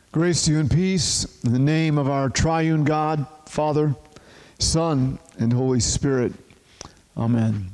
Grace to you and peace in the name of our triune God, Father, Son, and Holy Spirit. Amen.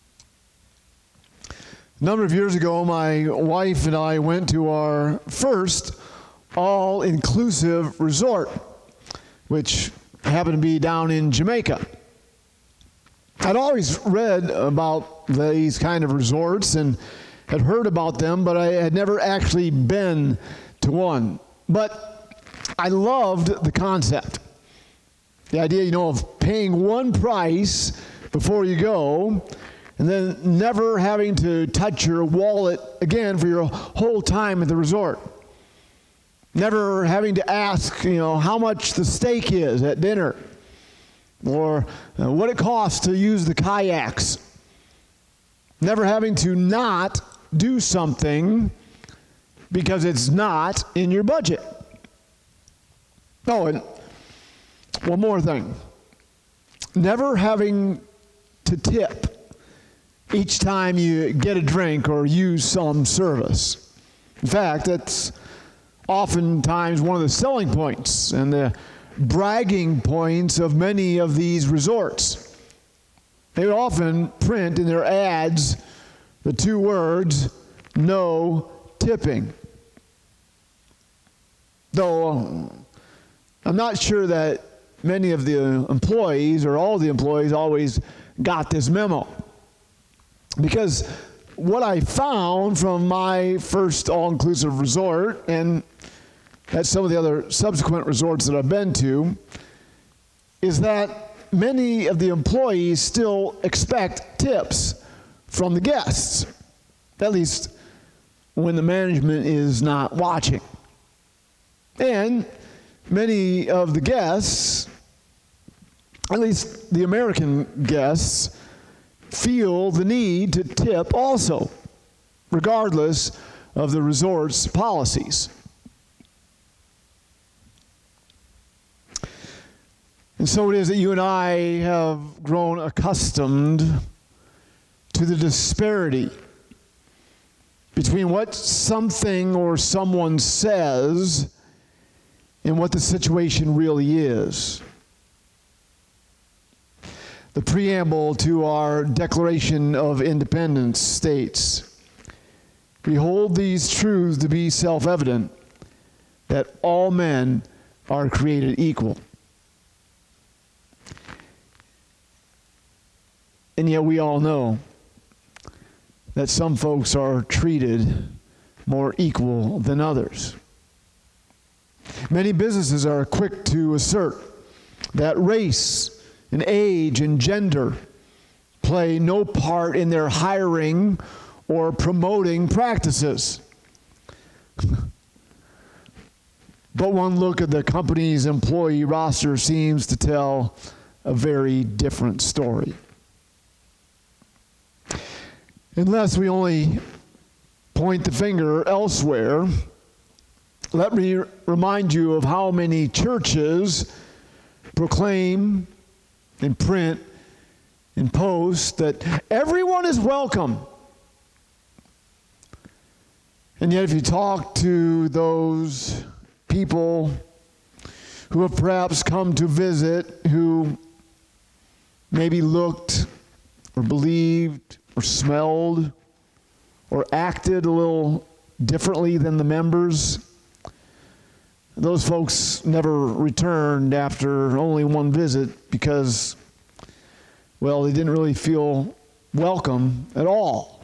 A number of years ago, my wife and I went to our first all-inclusive resort, which happened to be down in Jamaica. I'd always read about these kind of resorts and had heard about them, but I had never actually been to one. But I loved the concept. The idea, of paying one price before you go and then never having to touch your wallet again for your whole time at the resort. Never having to ask, how much the steak is at dinner or what it costs to use the kayaks. Never having to not do something because it's not in your budget. Oh, and one more thing. Never having to tip each time you get a drink or use some service. In fact, that's oftentimes one of the selling points and the bragging points of many of these resorts. They would often print in their ads the two words, "no tipping." Though I'm not sure that many of the employees or all the employees always got this memo. Because what I found from my first all-inclusive resort and at some of the other subsequent resorts that I've been to is that many of the employees still expect tips from the guests, at least when the management is not watching. And many of the guests, at least the American guests, feel the need to tip also, regardless of the resort's policies. And so it is that you and I have grown accustomed to the disparity between what something or someone says and what the situation really is. The preamble to our Declaration of Independence states, "We hold these truths to be self-evident, that all men are created equal." And yet we all know that some folks are treated more equal than others. Many businesses are quick to assert that race and age and gender play no part in their hiring or promoting practices. But one look at the company's employee roster seems to tell a very different story. Unless we only point the finger elsewhere, let me remind you of how many churches proclaim and print and post that everyone is welcome. And yet if you talk to those people who have perhaps come to visit, who maybe looked or believed or smelled or acted a little differently than the members, those folks never returned after only one visit because, well, they didn't really feel welcome at all.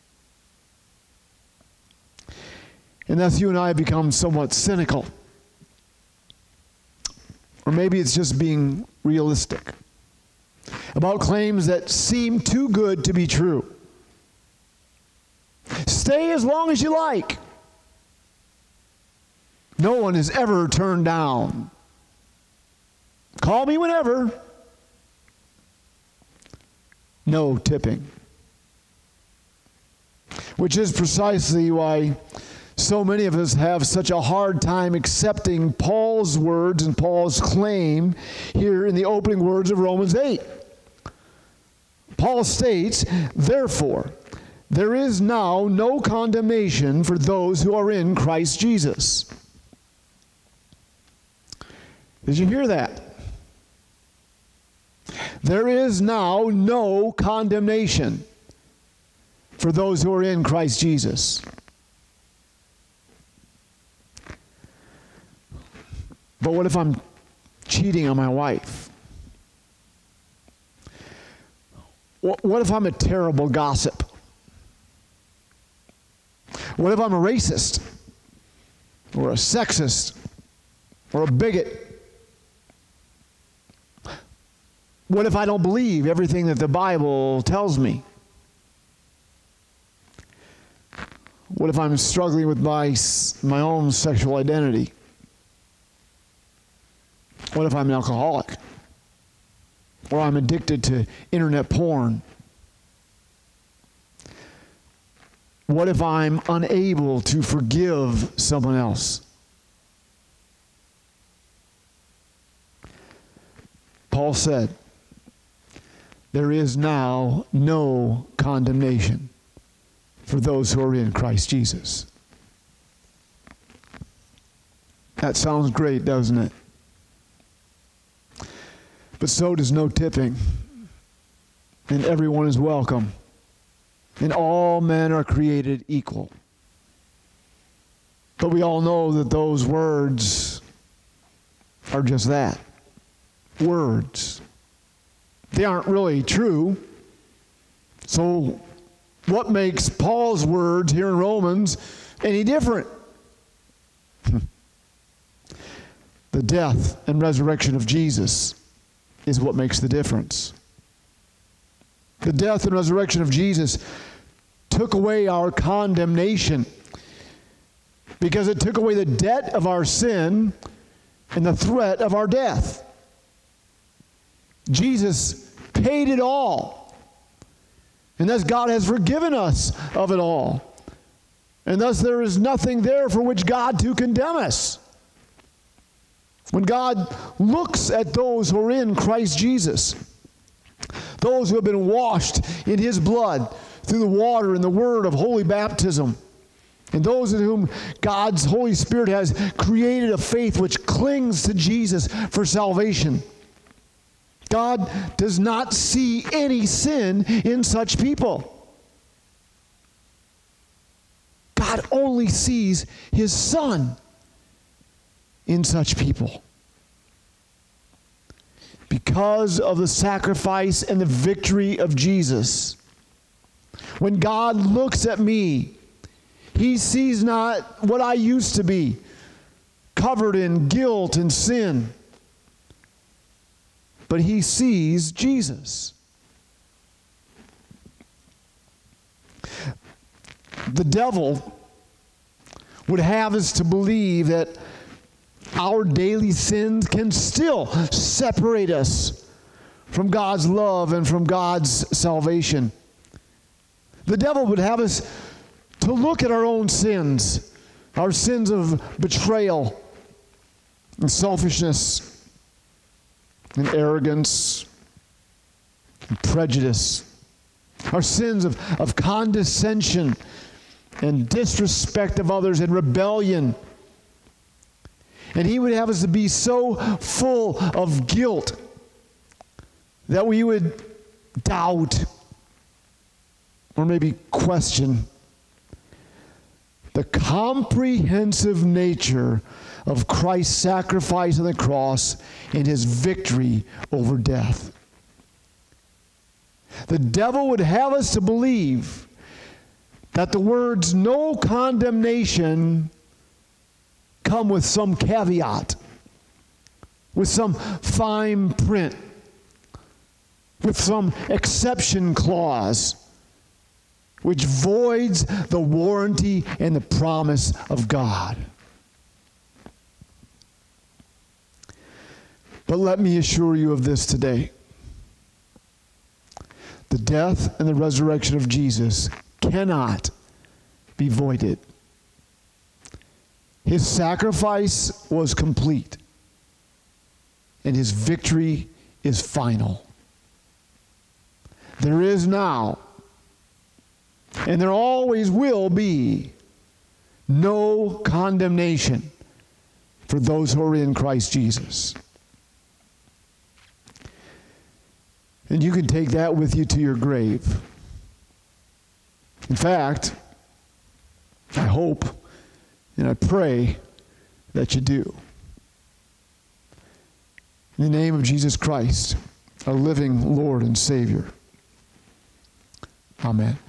And thus you and I have become somewhat cynical. Or maybe it's just being realistic about claims that seem too good to be true. Stay as long as you like. No one is ever turned down. Call me whenever. No tipping. Which is precisely why so many of us have such a hard time accepting Paul's words and Paul's claim here in the opening words of Romans 8. Paul states, "Therefore, there is now no condemnation for those who are in Christ Jesus." Did you hear that? There is now no condemnation for those who are in Christ Jesus. But what if I'm cheating on my wife? What if I'm a terrible gossip? What if I'm a racist? Or a sexist? Or a bigot? What if I don't believe everything that the Bible tells me? What if I'm struggling with my own sexual identity? What if I'm an alcoholic? Or I'm addicted to internet porn? What if I'm unable to forgive someone else? Paul said, there is now no condemnation for those who are in Christ Jesus. That sounds great, doesn't it? But so does no tipping. And everyone is welcome. And all men are created equal. But we all know that those words are just that. Words. They aren't really true. So what makes Paul's words here in Romans any different? The death and resurrection of Jesus is what makes the difference. The death and resurrection of Jesus took away our condemnation because it took away the debt of our sin and the threat of our death. Jesus paid it all. And thus God has forgiven us of it all. And thus there is nothing there for which God to condemn us. When God looks at those who are in Christ Jesus, those who have been washed in His blood through the water and the word of holy baptism, and those in whom God's Holy Spirit has created a faith which clings to Jesus for salvation, God does not see any sin in such people. God only sees His Son in such people. Because of the sacrifice and the victory of Jesus, when God looks at me, He sees not what I used to be, covered in guilt and sin, but He sees Jesus. The devil would have us to believe that our daily sins can still separate us from God's love and from God's salvation. The devil would have us to look at our own sins, our sins of betrayal and selfishness and arrogance and prejudice, our sins of condescension and disrespect of others and rebellion. And he would have us to be so full of guilt that we would doubt or maybe question the comprehensive nature of Christ's sacrifice on the cross and His victory over death. The devil would have us to believe that the words "no condemnation" come with some caveat, with some fine print, with some exception clause, which voids the warranty and the promise of God. But let me assure you of this today. The death and the resurrection of Jesus cannot be voided. His sacrifice was complete, and His victory is final. There is now, and there always will be, no condemnation for those who are in Christ Jesus. And you can take that with you to your grave. In fact, I hope and I pray that you do. In the name of Jesus Christ, our living Lord and Savior. Amen.